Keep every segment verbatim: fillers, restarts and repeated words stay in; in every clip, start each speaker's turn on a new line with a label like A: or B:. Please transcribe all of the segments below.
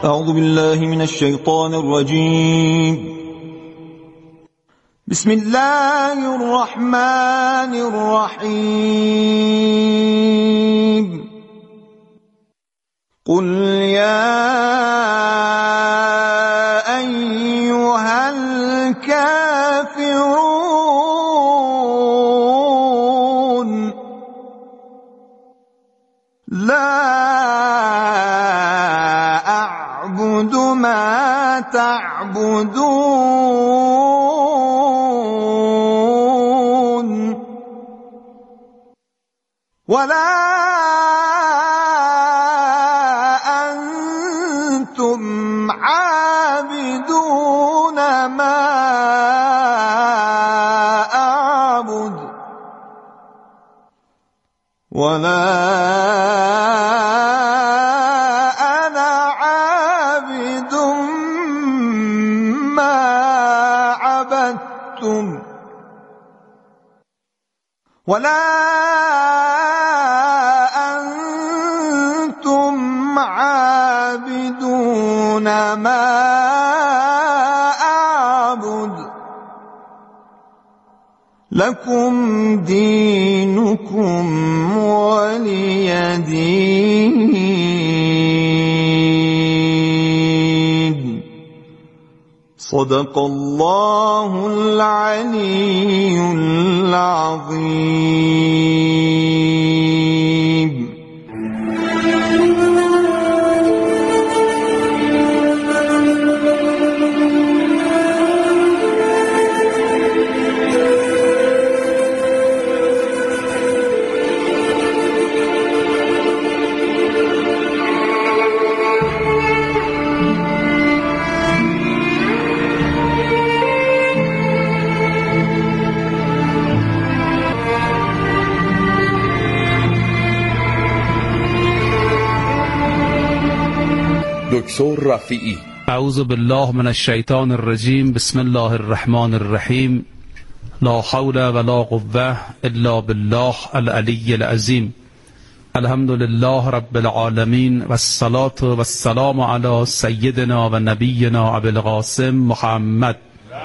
A: اعوذ بالله من الشیطان الرجیم. بسم الله الرحمن الرحیم. قل یا ایها الكافرون لا اعبد ما تعبدون ولا أنتم عابدون ما أعبد ولا أنا عابد ما عبدتم ولا أنتم عابدون ما أعبد لكم دينكم ولي دين. صدق الله العلي العظيم.
B: دکتر رفیعی.
C: اعوذ بالله من الشیطان الرجیم. بسم الله الرحمن الرحیم. لا حول ولا قوة الا بالله العلی العظیم. الحمد لله رب العالمین و الصلاة و السلام علی سیدنا و نبینا ابی القاسم محمد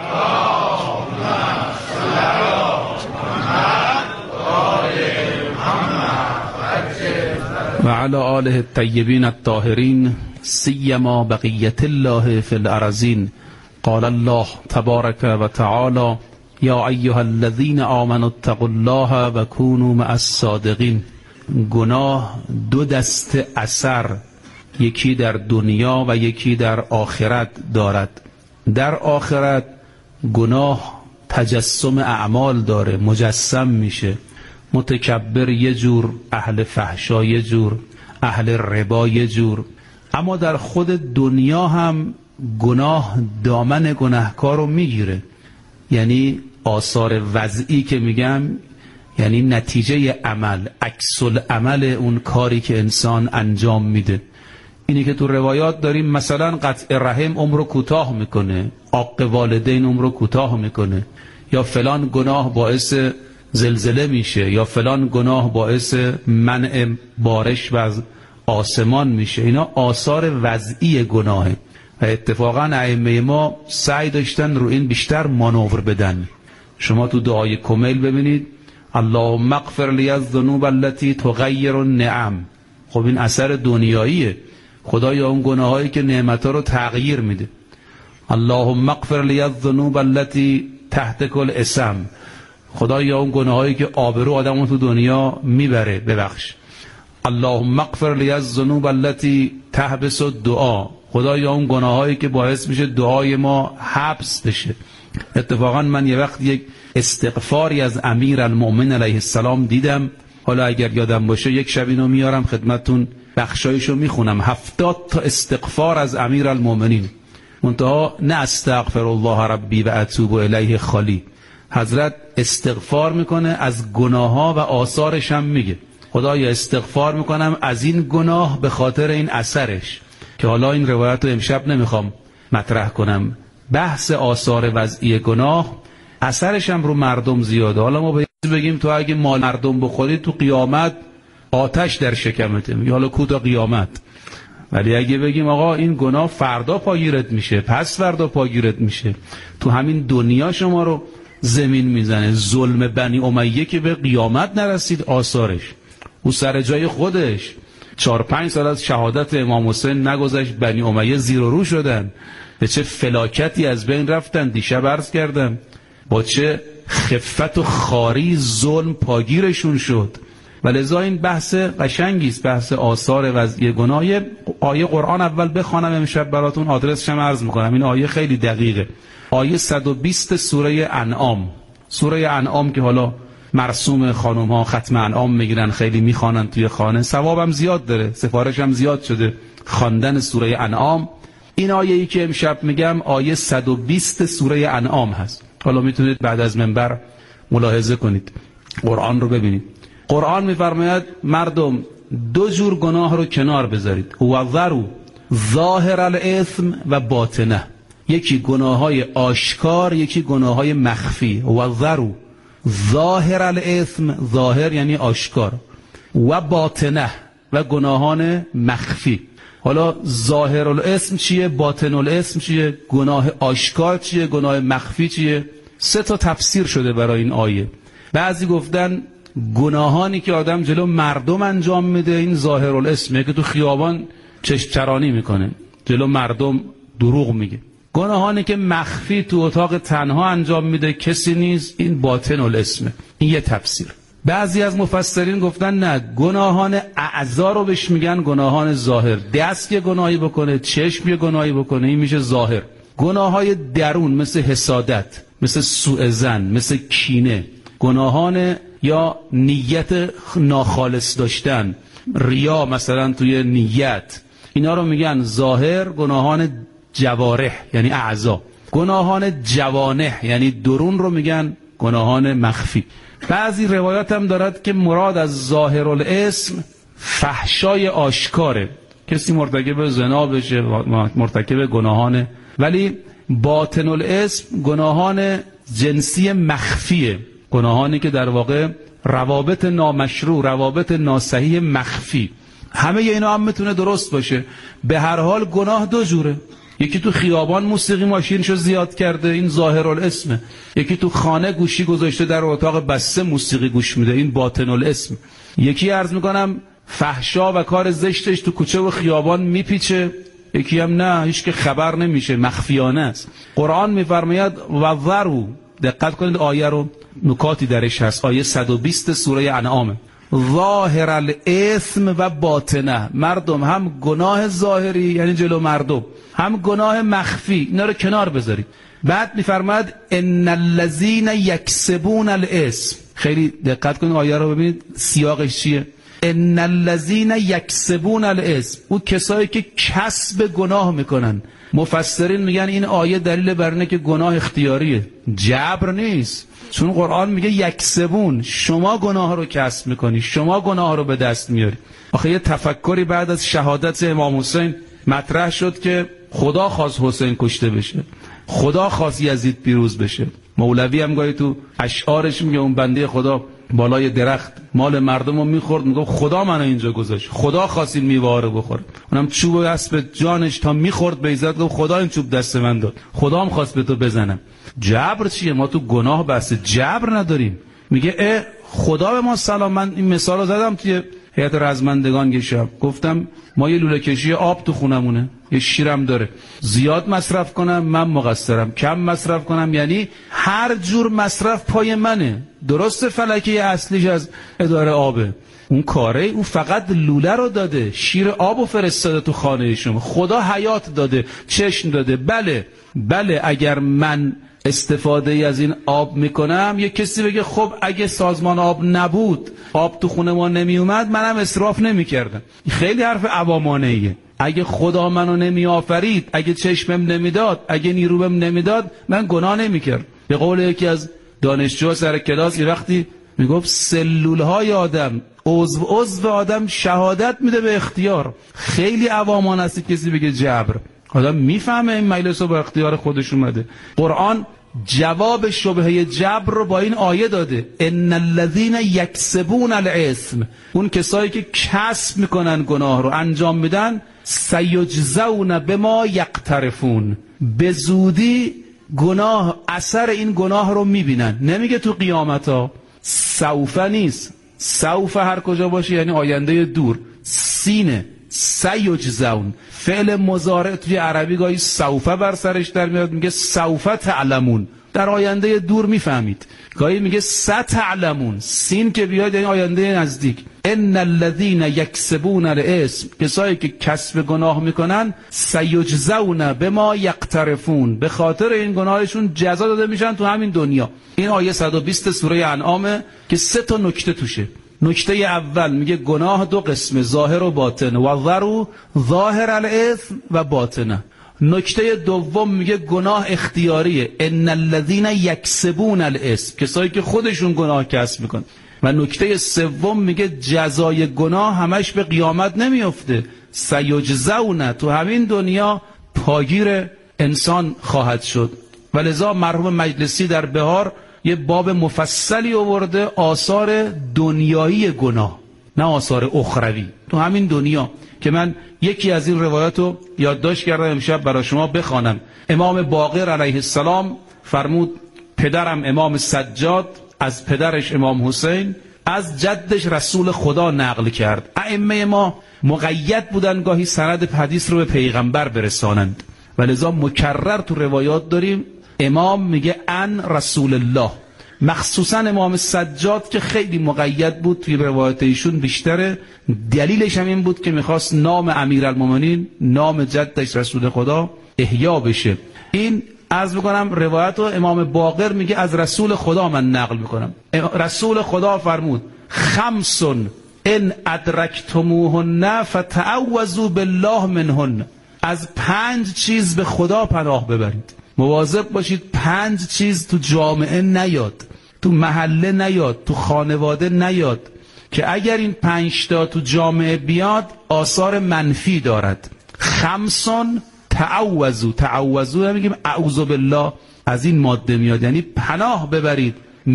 C: و علی آله الطیبین الطاهرین سیما بقیت الله فی الارضین. قال الله تبارک و تعالی یا ایها الذین آمنوا اتقوا الله و کونوا مع الصادقین. گناه دو دست اثر، یکی در دنیا و یکی در آخرت دارد. در آخرت گناه تجسم اعمال داره، مجسم میشه. متکبر یه جور، اهل فحشا یه جور، اهل ربا یه جور. اما در خود دنیا هم گناه دامن گناهکار رو میگیره. یعنی آثار وضعی که میگم یعنی نتیجه عمل، عکس العمل اون کاری که انسان انجام میده. اینی که تو روایات داریم مثلا قطع رحم عمر رو کوتاه میکنه، عاق والدین عمر رو کوتاه میکنه، یا فلان گناه باعث زلزله میشه، یا فلان گناه باعث منع بارش و از آسمان میشه. اینا آثار وضعی گناهه و اتفاقا ائمه ما سعی داشتن رو این بیشتر مانور بدن. شما تو دعای کمیل ببینید اللهم اغفر لی الذنوب التي تغیر النعم. خب این اثر دنیاییه. خدایا اون گناهایی که نعمت‌ها رو تغییر میده. اللهم اغفر لی الذنوب التي تهتک الاسم. خدایا اون گناهایی که آبرو آدمو تو دنیا میبره ببخش. اللهم اغفر لی الذنوب التي تحبس الدعاء. خدایا اون گناهایی که باعث میشه دعای ما حبس بشه. اتفاقا من یه وقت یک استغفاری از امیرالمؤمنین علیه السلام دیدم. حالا اگر یادم باشه یک شب اینو میارم خدمتتون، بخشایشو میخونم. هفتاد تا استغفار از امیرالمؤمنین، منتها نه استغفر الله ربی و اتوب الیه خالی. حضرت استغفار میکنه، از گناه ها و آثارش هم میگه خدایا استغفار میکنم از این گناه به خاطر این اثرش، که حالا این روایت رو امشب نمیخوام مطرح کنم. بحث آثار وضعی گناه اثرش هم رو مردم زیاده. حالا ما بگیم تو اگه مال مردم بخوری تو قیامت آتش در شکمته، میگه حالا کو تا قیامت. ولی اگه بگیم آقا این گناه فردا پاگیرت میشه، پس فردا پاگیرت میشه، تو همین دنیا شما رو زمین میزنه. ظلم بنی امیه که به قیامت نرسید آثارش، او سر جای خودش چهار پنج سال از شهادت امام حسین نگذشت بنی امیه زیر و رو شدن، به چه فلاکتی از بین رفتن. دیشب عرض کردم با چه خفت و خاری ظلم پاگیرشون شد. ولذا این بحث قشنگی است، بحث آثار وضعی گناه. آیه قرآن اول بخوانم امشب براتون، آدرسش هم عرض میکنم. این آیه خیلی دقیقه، آیه صد و بیست سوره انعام. سوره انعام که حالا مرسوم خانم ها ختم انعام میگیرن، خیلی میخوانن توی خانه، ثوابم زیاد داره، سفارش هم زیاد شده خواندن سوره انعام. این آیه ای که امشب میگم آیه صد و بیست سوره انعام هست. حالا میتونید بعد از منبر ملاحظه کنید، قرآن رو ببینید. قرآن میفرماید مردم دو جور گناه رو کنار بذارید، وذروا ظاهر الاثم و باطنه. یکی گناههای آشکار، یکی گناههای مخفی. وذروا ظاهر الاثم، ظاهر یعنی آشکار، و باطنه و گناهان مخفی. حالا ظاهر الاسم چیه، باطن الاسم چیه، گناه آشکار چیه، گناه مخفی چیه؟ سه تا تفسیر شده برای این آیه. بعضی گفتن گناهانی که آدم جلو مردم انجام میده این ظاهر الاسمه، که تو خیابان چشم چرانی میکنه، جلو مردم دروغ میگه. گناهانی که مخفی تو اتاق تنها انجام میده، کسی نیست، این باطن الاسمه. این یه تفسیر. بعضی از مفسرین گفتن نه، گناهان اعضا رو بهش میگن گناهان ظاهر. دست یه گناهی بکنه، چشم یه گناهی بکنه، این میشه ظاهر. گناههای درون مثل حسادت، مثل سوء ظن، مثل کینه، گناهان یا نیت ناخالص داشتن، ریا مثلا توی نیت، اینا رو میگن ظاهر. گناهان جوارح یعنی اعضا، گناهان جوانح یعنی درون رو میگن گناهان مخفی. بعضی روایات هم دارد که مراد از ظاهر الاسم فحشای آشکاره، کسی مرتکب زنا بشه، مرتکب گناهانه. ولی باطن الاسم گناهان جنسی مخفیه، گناهانی که در واقع روابط نامشروع، روابط ناصحیح مخفی. همه اینا هم میتونه درست باشه. به هر حال گناه دو جوره، یکی تو خیابان موسیقی ماشینشو زیاد کرده، این ظاهر الاسمه. یکی تو خانه گوشی گذاشته در اتاق بسته موسیقی گوش میده، این باطن الاسم. یکی عرض میکنم فحشا و کار زشتش تو کوچه و خیابان میپیچه، یکی هم نه، هیچ که خبر نمیشه، مخفیانه است. قرآن میفرماید وذروا، دقت کنید آیه رو، نکاتی درش هست. آیه صد و بیست سوره انعام، ظاهر الاثم و باطنه. مردم هم گناه ظاهری یعنی جلو مردم، هم گناه مخفی، اینا رو کنار بذارید. بعد میفرماید ان الذين یکسبون الاثم. خیلی دقت کنید آیه رو ببینید سیاقش چیه. ان الذين یکسبون الاثم، او کسایی که کسب گناه میکنن. مفسرین میگن این آیه دلیل بر اینه که گناه اختیاریه، جبر نیست. چون قرآن میگه یکسبون، شما گناه رو کسب میکنی، شما گناه رو به دست میاری. آخه یه تفکری بعد از شهادت امام حسین مطرح شد که خدا خواست حسین کشته بشه، خدا خواست یزید پیروز بشه. مولوی هم گاهی تو اشعارش میگه اون بنده خدا بالای درخت مال مردم رو میخورد، میگه خدا منو اینجا گذاشت، خدا خواست این میوه رو بخوره. اونم چوب اسب جانش تا میخورد به عزت گفت خدا این چوب دست من داد، خدا هم خواست به تو بزنم. جبر چیه؟ ما تو گناه بحث جبر نداریم. میگه اه خدا به ما سلام. من این مثال رو زدم توی هیئت رزمندگان یه شب، گفتم ما یه لوله کشی آب تو خونمونه، یه شیرم داره، زیاد مصرف کنم من مقصرم، کم مصرف کنم یعنی هر جور مصرف پای منه. درست فلکه اصلیش از اداره آبه، اون کاره، اون فقط لوله رو داده، شیر آبو فرستاده تو خانه شما. خدا حیات داده، چشم داده. بله بله اگر من استفاده ای از این آب میکنم، یه کسی بگه خب اگه سازمان آب نبود، آب تو خونه ما نمی اومد، منم اسراف نمی کردم. خیلی حرف عوامانه ایه. اگه خدا منو نمی آفرید، اگه چشمم نمیداد، اگه نیروم نمیداد، من گناه نمی کرد. به قول یکی از دانشجوها سر کلاس یه وقتی میگفت سلول های آدم، عضو عضو آدم شهادت میده به اختیار. خیلی عوامانه است کسی بگه جبر. آدم میفهمه این مجلس رو با اختیار خودش اومده. قرآن جواب شبهه جبر رو با این آیه داده، ان الذین یکسبون الاثم، اون کسایی که کسب میکنن گناه رو انجام میدن، سیجزون بما یقترفون، به زودی گناه اثر این گناه رو میبینن. نمیگه تو قیامت ها، سوف نیست، سوف هر کجا باشه یعنی آینده دور، سینه سیجزون، فعل مضارع توی عربی گاهی سوف بر سرش در میاد، میگه سوف تعلمون، در آینده دور میفهمید. گاهی میگه ستعلمون، سین که بیاد یعنی آینده نزدیک. ان الذین یکسبون الاثم، کسایی که کسب گناه میکنن، سیجزون بما یقترفون، به خاطر این گناهشون جزا داده میشن تو همین دنیا. این آیه صد و بیست سوره انعامه که سه تا نکته توشه. نکته اول میگه گناه دو قسمه، ظاهر و باطن، و ذرو ظاهر الاثم و باطنه. نکته دوم میگه گناه اختیاریه، ان الذین یکسبون الاثم، کسایی که خودشون گناه کسب میکنن. و نکته سوم میگه جزای گناه همش به قیامت نمیفته، سیجزون، تو همین دنیا پاگیر انسان خواهد شد. ولذا مرحوم مجلسی در بهار یه باب مفصلی آورده، آثار دنیایی گناه، نه آثار اخروی، تو همین دنیا، که من یکی از این روایات رو یادداشت کردم امشب برای شما بخوانم. امام باقر علیه السلام فرمود پدرم امام سجاد از پدرش امام حسین از جدش رسول خدا نقل کرد. ائمه ما مقید بودن گاهی سند حدیث رو به پیغمبر برسانند، ولذا مکرر تو روایات داریم امام میگه ان رسول الله. مخصوصا امام سجاد که خیلی مقید بود توی روایت ایشون بیشتره، دلیلش هم این بود که میخواست نام امیرالمومنین، نام جدش رسول خدا احیا بشه. این عرض میکنم روایت رو امام باقر میگه از رسول خدا من نقل میکنم. رسول خدا فرمود خمسون ان ادرکتموهن فتعوذوا بالله منهن، از پنج چیز به خدا پناه ببرید. مواظب باشید پنج چیز تو جامعه نیاد، تو محله نیاد، تو خانواده نیاد، که اگر این پنج تا تو جامعه بیاد آثار منفی دارد. خمسون تعوذوا، تعوذوا میگیم اعوذ بالله، از این ماده میاد، یعنی پناه ببرید،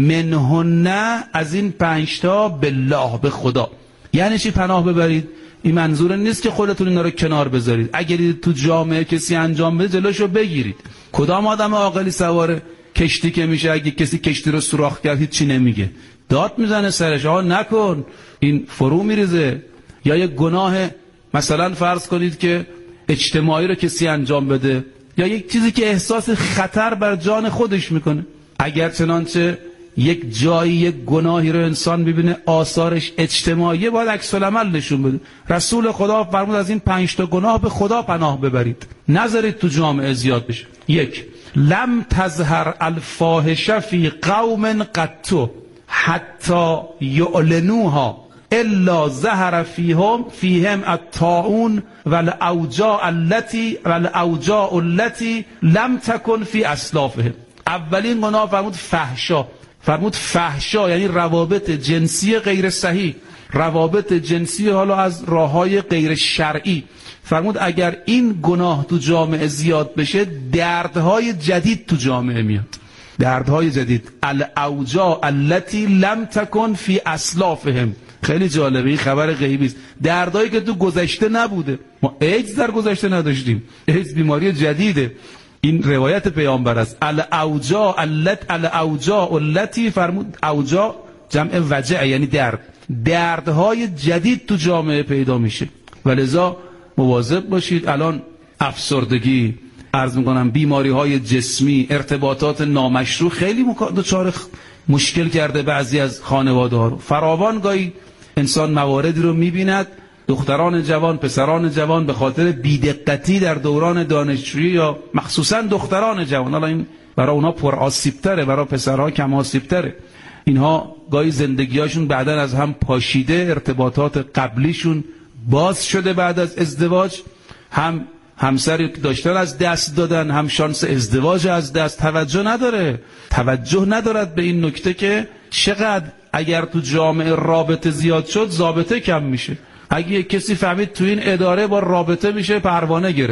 C: منهن، از این پنج تا، بالله، به خدا. یعنی چی پناه ببرید؟ این منظور نیست که خودتون اینا رو کنار بذارید، اگر تو جامعه کسی انجام بده جلوشو بگیرید. کدام آدم عاقلی سوار کشتی که میشه اگه کسی کشتی رو سوراخ کرد هیچ چی نمیگه، داد میزنه سرش، آقا نکن، این فرو میریزه. یا یک گناه مثلا فرض کنید که اجتماعی رو کسی انجام بده، یا یک چیزی که احساس خطر بر جان خودش میکنه، اگر چنانچه یک جایی یک گناهی رو انسان ببینه آثارش اجتماعی، باید عکس العمل نشون بده. رسول خدا فرمود از این پنج تا گناه به خدا پناه ببرید، نذارید تو جامعه زیاد بشه. یک، لم تظهر الفاحشه فی قوم قط حتی یعلنوها الا ظهر فیهم فیهم الطاعون والاوجاع التي والاوجاع التي لم تکن فی اسلافهم. اولین گناه فرمود فحشا، فرمود فحشا یعنی روابط جنسی غیر صحیح، روابط جنسی حالا از راههای غیر شرعی. فرمود اگر این گناه تو جامعه زیاد بشه دردهای جدید تو جامعه میاد، دردهای جدید. الاوجاع التي لم تکن فی اسلافهم، خیلی جالبه، این خبر غیبی است. دردهایی که تو گذشته نبوده. ما ایدز در گذشته نداشتیم، ایدز بیماری جدیده. این روایت پیامبر است. الاوجاع الت الاوجاع التي، فرمود اوجاع جمع وجع یعنی درد، دردهای جدید تو جامعه پیدا میشه. ولذا مواظب باشید. الان افسردگی، عرض میکنم بیماری های جسمی، ارتباطات نامشروع خیلی دچار مشکل کرده بعضی از خانواده ها رو. فراوان گاهی انسان مواردی رو میبیند دختران جوان، پسران جوان به خاطر بی‌دقتی در دوران دانشجویی یا مخصوصا دختران جوان، حالا این برای اونها پر آسیب‌تره، برای پسرها کم آسیب‌تره، اینها گاهی زندگیاشون بعداً از هم پاشیده، ارتباطات قبلیشون باز شده بعد از ازدواج، هم همسری که داشتن از دست دادن، هم شانس ازدواج از دست. توجه نداره، توجه ندارد به این نکته که چقدر اگر تو جامعه رابطه زیاد شد ضابطه کم میشه. اگه کسی فهمید تو این اداره با رابطه میشه پروانه گرفت،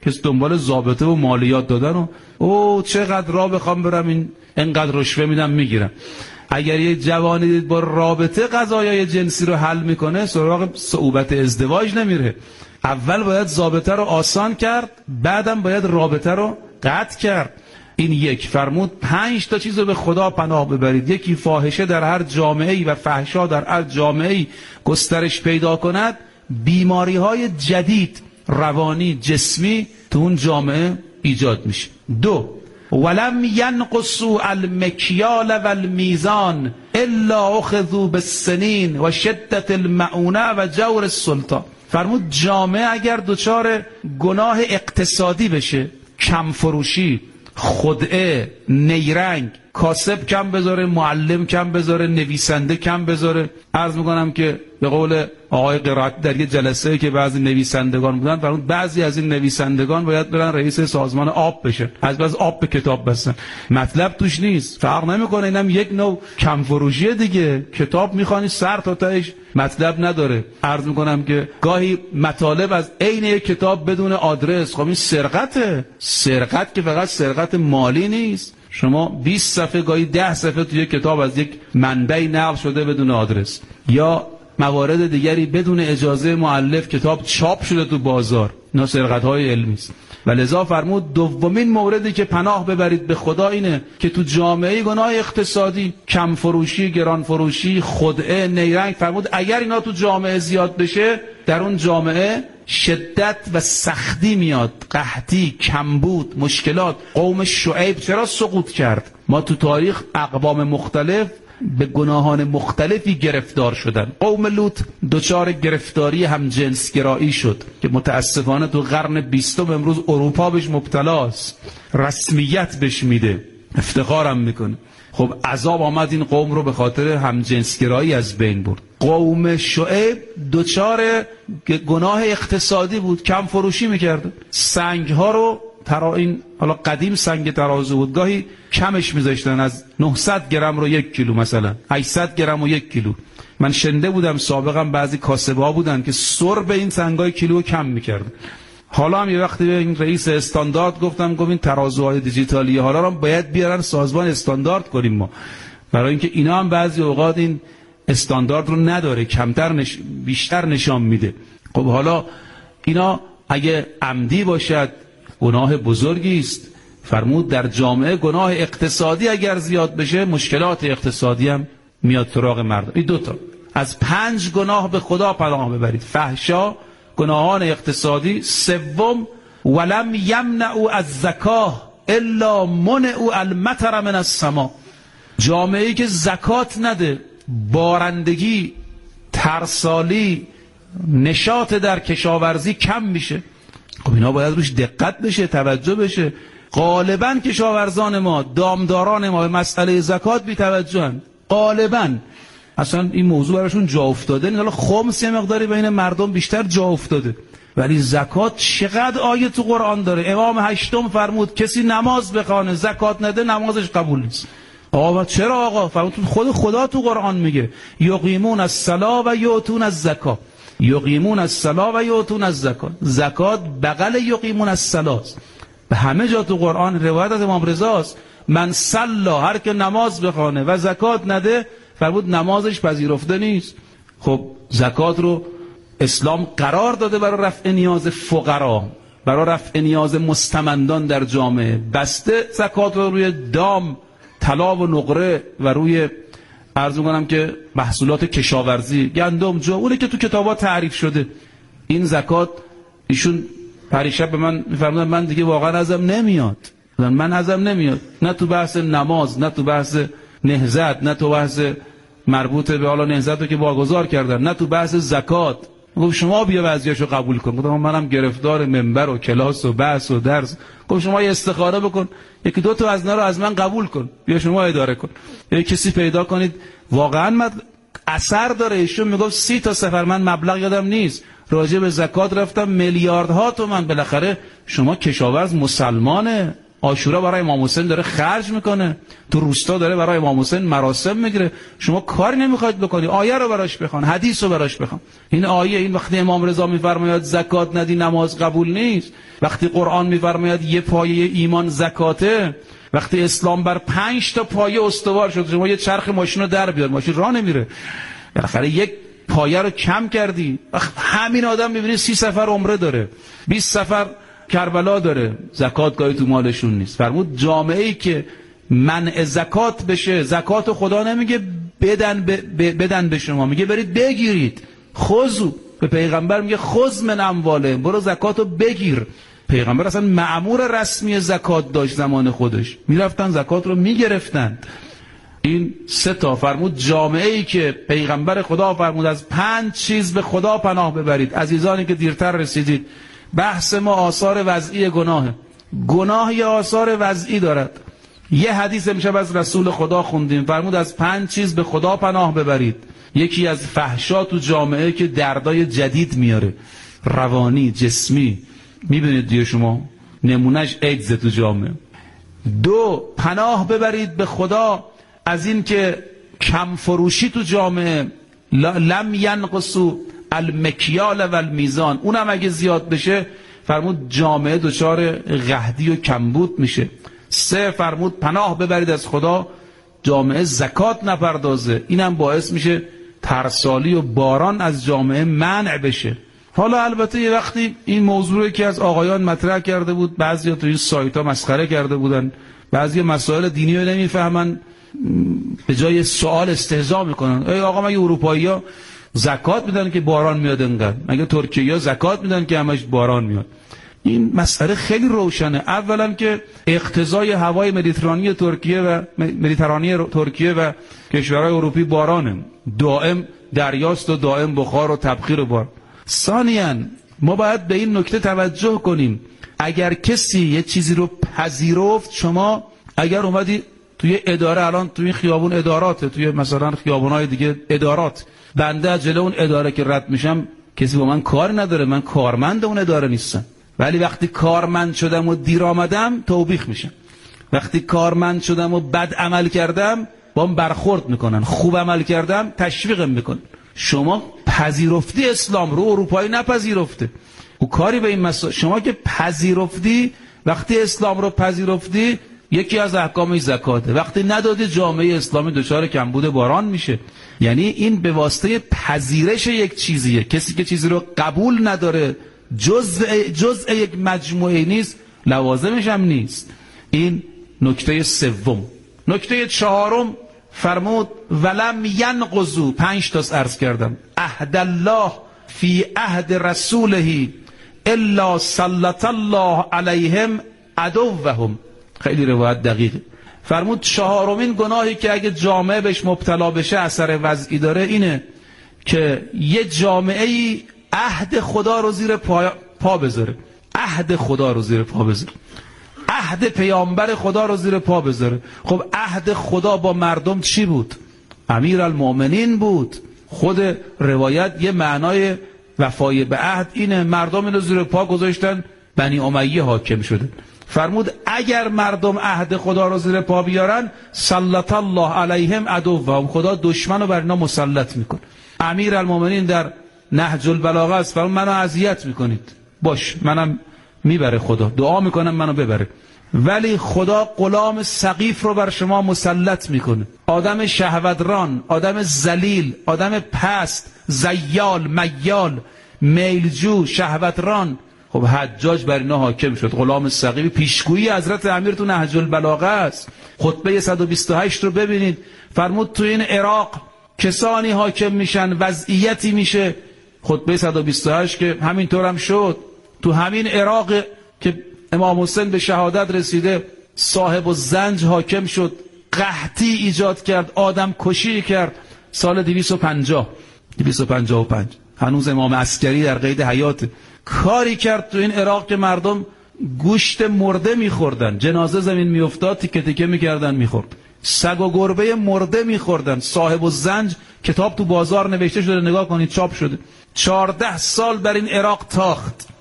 C: کسی دنبال ضابطه و مالیات دادن و او چقدر راه بخوام برم این انقدر رشوه میدم میگیرم. اگر یه جوانی دید با رابطه قضایای جنسی رو حل میکنه سراغ صعوبت ازدواج نمیره. اول باید ضابطه رو آسان کرد، بعدم باید رابطه رو قطع کرد. این یک. فرمود پنج تا چیز رو به خدا پناه ببرید. یکی فاحشه در هر جامعه‌ای و فحشا در هر جامعه‌ای گسترش پیدا کند، بیماری‌های جدید روانی جسمی تو اون جامعه ایجاد میشه. دو، ولم ینقصوا المکیال والمیزان الا اخذوا بالسنین و شدت المعونه و جور السلطان. فرمود جامعه اگر دچار گناه اقتصادی بشه، کم فروشی، خدعه، نیرنگ، کاسب کم بذاره، معلم کم بذاره، نویسنده کم بذاره. عرض میکنم که به قول آقای قرائتی در یه جلسه که بعضی نویسندگان بودن، فرمود بعضی از این نویسندگان باید برن رئیس سازمان آب بشن، از بس آب به کتاب بستن. مطلب توش نیست، فرق نمیکنه، اینم یک نوع کم فروشیه دیگه. کتاب میخوانی سر تا تهش مطلب نداره. عرض میکنم که گاهی مطالب از عین یک کتاب بدون آدرس، خب این سرقته. سرقت که فقط سرقت مالی نیست. شما بیست صفحه گاهی ده صفحه توی کتاب از یک منبعی نقل شده بدون آدرس، یا موارد دیگری بدون اجازه مؤلف کتاب چاپ شده تو بازار. اینا سرقت‌های علمی است. و لذا فرمود دومین موردی که پناه ببرید به خدا اینه که تو جامعه گناه اقتصادی، کم فروشی، گران فروشی، خدعه، نیرنگ، فرمود اگر اینا تو جامعه زیاد بشه، در اون جامعه شدت و سختی میاد، قحطی، کمبود، مشکلات. قوم شعیب چرا سقوط کرد؟ ما تو تاریخ اقوام مختلف به گناهان مختلفی گرفتار شدن. قوم لوط دچار گرفتاری همجنسگرایی شد که متاسفانه تو قرن بیستم امروز اروپا بهش مبتلاست، رسمیت بهش میده، افتخارم میکنه. خب عذاب آمد این قوم رو به خاطر همجنسگرایی از بین برد. قوم شعیب دچار گناه اقتصادی بود، کم فروشی میکرد. سنگ ها رو ترا این حالا قدیم سنگ ترازو بود، گاهی کمش میذاشتن، از نهصد گرم رو یک کیلو، مثلا هشتصد گرم و یک کیلو. من شنده بودم سابقا بعضی کاسبه ها بودن که سر به این سنگای کیلو کم میکردن. حالا هم یه وقتی به این رئیس استاندارد گفتم، گفت این ترازوهای دیجیتالی حالا هم باید بیارن سازمان استاندارد کنیم ما، برای اینکه اینا هم بعضی اوقات این استاندارد رو نداره، کمتر نش... بیشتر نشان میده. خب حالا اینا اگه عمدی باشد گناه بزرگی است. فرمود در جامعه گناه اقتصادی اگر زیاد بشه، مشکلات اقتصادی هم میاد سراغ مردم. این دوتا از پنج گناه به خدا پناه ببرید: فحشا، گناهان اقتصادی. سوم، ولم یمنعوا از زکاه الا منعوا المطر من السماء. جامعه‌ای که زکات نده، بارندگی، ترسالی، نشاط در کشاورزی کم میشه. خب اینا باید روش دقت بشه، توجه بشه. غالباً کشاورزان ما، دامداران ما به مسئله زکات بی توجهن. غالباً اصلا این موضوع براشون جا افتاده نیست. حالا خمس یه مقداری بین مردم بیشتر جا افتاده، ولی زکات چقدر آیه تو قرآن داره. امام هشتم فرمود کسی نماز بخوانه زکات نده نمازش قبول نیست. آقا چرا آقا؟ فرمود خود خدا تو قرآن میگه یقیمون الصلاة و یؤتون الزکات. یقیمون الصلاة و یؤتون الزکات. زکات بغل یقیمون الصلاة. به همه جا تو قرآن روایت از امام رضا است، من صلا، هر که نماز بخوانه و زکات نده، فرمود نمازش پذیرفته نیست. خب زکات رو اسلام قرار داده برای رفع نیاز فقرا، برای رفع نیاز مستمندان در جامعه. بسته زکات رو روی دام، طلا و نقره و روی عرض می‌کنم که محصولات کشاورزی، گندم، جو، اونه که تو کتابات تعریف شده. این زکات ایشون پریشب به من می‌فرمودن من دیگه واقعا ازم نمیاد. من ازم نمیاد، نه تو بحث نماز، نه تو بحث نهضت، نه تو بحث مربوط به حالا نهضت رو که واگذار کردن، نه تو بحث زکات. گفت شما بیا وضعیتشو قبول کن. گفتم منم گرفتار منبر و کلاس و بحث و درس. گفت شما یه استخاره بکن، یکی دو تا از اینا رو از من قبول کن، بیا شما اداره کن. یه کسی پیدا کنید واقعا مد... اثر داره. ایشون میگفت سی تا سفر، من مبلغ یادم نیست، راجع به زکات رفتم میلیاردها تومان. بالاخره شما کشاورز مسلمانه، عاشورا برای امام حسین داره خرج میکنه، تو روستا داره برای امام حسین مراسم میگیره، شما کاری نمیخواید بکنی، آیه رو براش بخوان، حدیث رو براش بخوان. این آیه، این وقتی امام رضا میفرماید زکات ندی نماز قبول نیست، وقتی قرآن میفرماید یه پایه ایمان زکاته، وقتی اسلام بر پنج تا پایه استوار شد، شما یه چرخ ماشین رو در بیار، ماشین راه نمیره، بالاخره یک پایه رو کم کردی. همین آدم میبینی سی سفر عمره داره، بیست سفر کربلا داره، زکات گاهی تو مالشون نیست. فرمود جامعه ای که منع زکات بشه، زکات خدا نمیگه بدن ب... بدن به شما، میگه برید بگیرید. خذو، به پیغمبر میگه خذ من امواله، برو زکاتو بگیر. پیغمبر اصلا مأمور رسمی زکات داشت زمان خودش، میرفتن زکات رو میگرفتن. این سه تا فرمود جامعه ای که پیغمبر خدا فرمود از پنج چیز به خدا پناه ببرید. عزیزانی که دیرتر رسیدید، بحث ما آثار وضعی گناهه. گناه یه آثار وضعی دارد. یه حدیث امشب از رسول خدا خوندیم، فرمود از پنج چیز به خدا پناه ببرید. یکی از فحشا تو جامعه که دردای جدید میاره، روانی، جسمی، میبینید دیگه شما نمونهش ایدز تو جامعه. دو، پناه ببرید به خدا از این که کم فروشی تو جامعه، لم ینقصو المکیال و المیزان، اونم اگه زیاد بشه فرمود جامعه دچار قحطی و کمبود میشه. سه، فرمود پناه ببرید از خدا جامعه زکات نپردازه، اینم باعث میشه ترسالی و باران از جامعه منع بشه. حالا البته یه وقتی این موضوعی که از آقایان مطرح کرده بود، بعضیا تو این سایت ها مسخره کرده بودن، بعضی مسائل دینی رو نمیفهمن، به جای سوال استهزا میکنن. ای آقا مگه اروپایی ها زکات میدن که باران میاد انقدر؟ مگه ترکیه ها زکات میدن که همش باران میاد؟ این مسئله خیلی روشنه. اولا که اقتضای هوای مدیترانی ترکیه و مدیترانی ترکیه و کشورهای اروپی بارانه، دائم دریاست و دائم بخار و تبخیر بار. ثانیاً ما باید به این نکته توجه کنیم، اگر کسی یه چیزی رو پذیرفت، شما اگر اومدی توی اداره، الان توی خیابون اداراته، توی مثلا خیابونای دیگه ادارات، بنده از جلو اون اداره که رد میشم کسی با من کار نداره، من کارمند اون اداره نیستم، ولی وقتی کارمند شدم و دیر آمدم توبیخ میشم، وقتی کارمند شدم و بد عمل کردم با من برخورد میکنن، خوب عمل کردم تشویقم میکنن. شما پذیرفتی اسلام رو، اروپایی نپذیرفته، او کاری به این مسائل. شما که پذیرفتی، وقتی اسلام رو پذیرفتی، یکی از احکامش زکاته، وقتی ندادی جامعه اسلامی دچار کمبود باران میشه. یعنی این به واسطه پذیرش یک چیزیه. کسی که چیزی رو قبول نداره، جزء جزء یک مجموعه نیست، لوازمش هم نیست. این نکته سوم. نکته چهارم فرمود ولم ینقضوا، پنج تاست عرض کردم، عهد الله فی عهد رسوله الا سلط الله علیهم عدوهم. خیلی روایت دقیقه. فرمود چهارمین گناهی که اگه جامعه بهش مبتلا بشه اثر وضعی داره اینه که یه جامعه عهد خدا رو زیر پا, پا بذاره، عهد خدا رو زیر پا بذاره، عهد پیامبر خدا رو زیر پا بذاره. خب عهد خدا با مردم چی بود؟ امیر المؤمنین بود. خود روایت یه معنای وفای به عهد اینه، مردم اینو زیر پا گذاشتن، بنی امیه حاکم شده. فرمود اگر مردم عهد خدا رو زیر پا بیارن، سلط الله علیهم عدوهم، خدا دشمن رو بر اینا مسلط میکنه. امیر المؤمنین در نهج البلاغه است، فرمود منو اذیت میکنید، باش منم میبره خدا، دعا میکنم منو ببره، ولی خدا غلام سقیف رو بر شما مسلط میکنه، آدم شهوتران، آدم ذلیل، آدم پست، زیال، میال، میلجو، شهوتران. خب حجاج بر اینا حاکم شد، غلام سقیف. پیشگویی حضرت امیر تو نهج البلاغه است. خطبه صد و بیست و هشت رو ببینید، فرمود تو این عراق کسانی حاکم میشن، وضعیتی میشه. خطبه صد و بیست و هشت که همینطور هم شد. تو همین عراق که امام حسین به شهادت رسیده، صاحب الزنج حاکم شد، قحطی ایجاد کرد، آدم کشی کرد. سال دویست و پنجاه دویست و پنجاه و پنج هنوز امام عسکری در قید حیاته. کاری کرد تو این عراق که مردم گوشت مرده میخوردن، جنازه زمین میافتاد تیکه تیکه میکردن میخورد، سگ و گربه مرده میخوردن. صاحب الزنج کتاب تو بازار نوشته شده، نگاه کنید چاپ شده. چهارده سال بر این عراق تاخت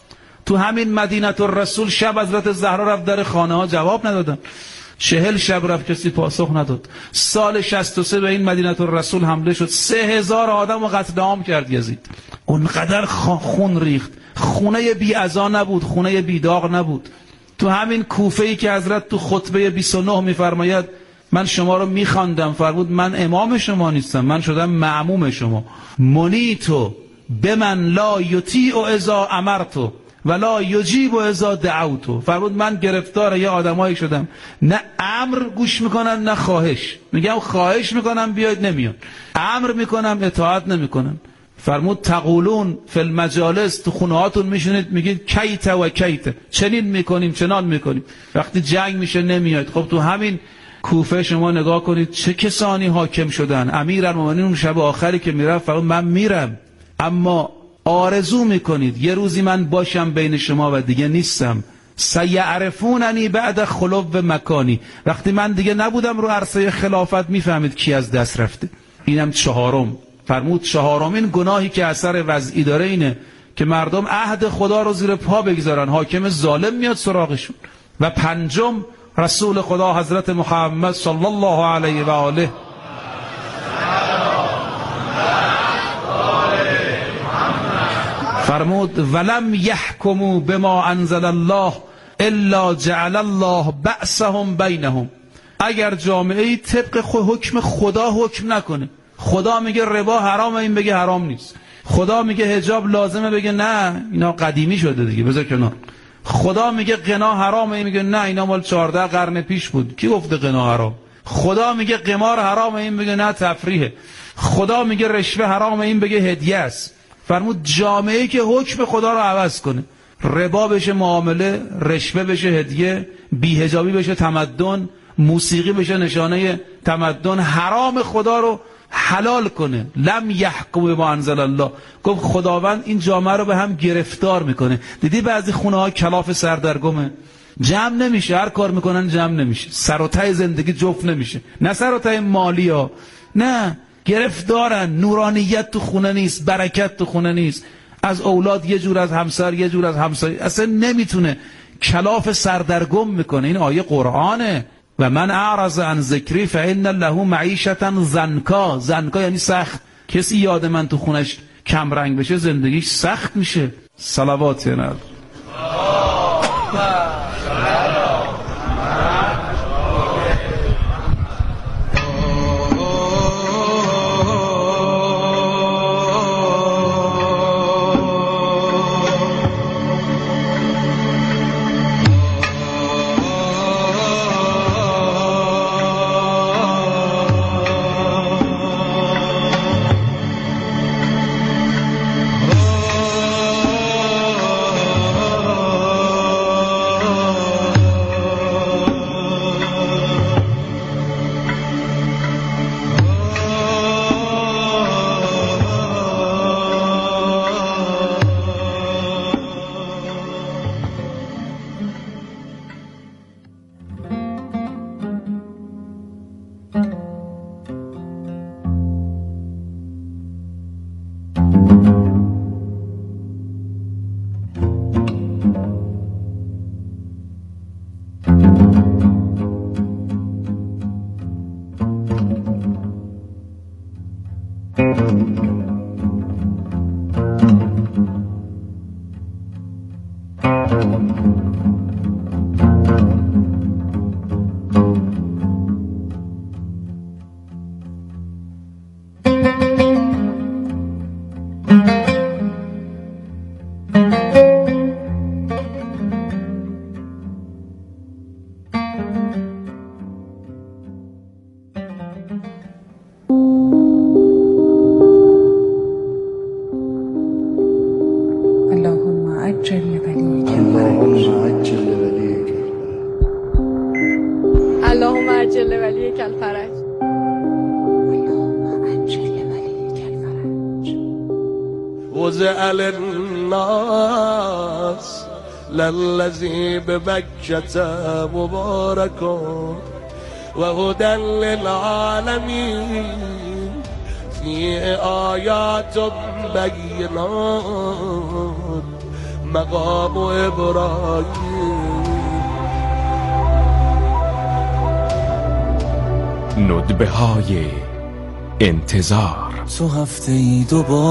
C: تو همین مدینه الرسول شب حضرت زهرا رفت در خانه ها، جواب ندادن. چهل شب رفت کسی پاسخ نداد. سال شصت و سه به این مدینه الرسول حمله شد، سه هزار آدم رو قتل عام کرد یزید. اونقدر خون ریخت. خونه بی عزا نبود، خونه بی داغ نبود. تو همین کوفه‌ای که حضرت تو خطبه بیست و نه میفرماید من شما رو میخواندم، فرمود من امام شما نیستم، من شدم معموم شما. منیتو به من لا یطیع اذا امرتو ولا یجیب اذا دعوتو. فرمود من گرفتار یه آدمایی شدم، نه امر گوش میکنن نه خواهش. میگم خواهش میکنم بیاید نمیان، امر میکنم اطاعت نمیکنن. فرمود تقولون فی المجالس، تو خونه هاتون میشونید میگید کیت و کیت، چنین میکنیم چنان میکنیم، وقتی جنگ میشه نمیاید. خب تو همین کوفه شما نگاه کنید چه کسانی حاکم شدن. امیرالمومنین اون شب آخری که میرفت فرمود من میرم، اما آرزو میکنید یه روزی من باشم بین شما و دیگه نیستم. سیعرفوننی بعد خلو مکانی، وقتی من دیگه نبودم رو عرصه خلافت میفهمید کی از دست رفته. اینم چهارم. فرمود چهارمین گناهی که اثر وضعی داره اینه که مردم عهد خدا رو زیر پا بگذارن، حاکم ظالم میاد سراغشون. و پنجم رسول خدا حضرت محمد صلی الله علیه و آله فرمود ولم یحکموا بما انزل الله الا جعل الله بأسهم بینهم. اگر جامعه‌ای طبق حکم خدا حکم نکنه، خدا میگه ربا حرامه این بگه حرام نیست، خدا میگه حجاب لازمه بگه نه اینا قدیمی شده دیگه بذار کنار، خدا میگه قنا حرامه این میگه نه اینا مال چهارده قرن پیش بود، کی گفته قنا حرام؟ خدا میگه قمار حرامه این میگه نه تفریحه، خدا میگه رشوه حرامه این بگه هدیه است. فرمود جامعه‌ای که حکم خدا رو عوض کنه، ربا بشه معامله، رشوه بشه هدیه، بی‌حجابی بشه تمدن، موسیقی بشه نشانه تمدن، حرام خدا رو حلال کنه، لم یحکم بما انزل الله. گفت خداوند این جامعه رو به هم گرفتار میکنه. دیدی بعضی خونه ها کلاف سردرگمه، جمع نمیشه، هر کار میکنن جمع نمیشه، سر و ته زندگی جفت نمیشه، نه سر و ته مالی ها، نه گرفتارن، نورانیت تو خونه نیست، برکت تو خونه نیست، از اولاد یه جور، از همسر یه جور، از همسایه اصلا نمیتونه، کلاف سردرگم میکنه. این آیه قرآنه. و من اعرض عن ذکری فان له معیشة ضنکا. ضنکا یعنی سخت. کسی یاد من تو خونش کم رنگ بشه زندگیش سخت میشه. صلوات یا نبی.
B: للناس للذي بمكة مبارك وهدى للعالمين فيه آيات بينات مقام ابراهیم.
D: ندبه های انتظار.
A: تو هفته ای دوبار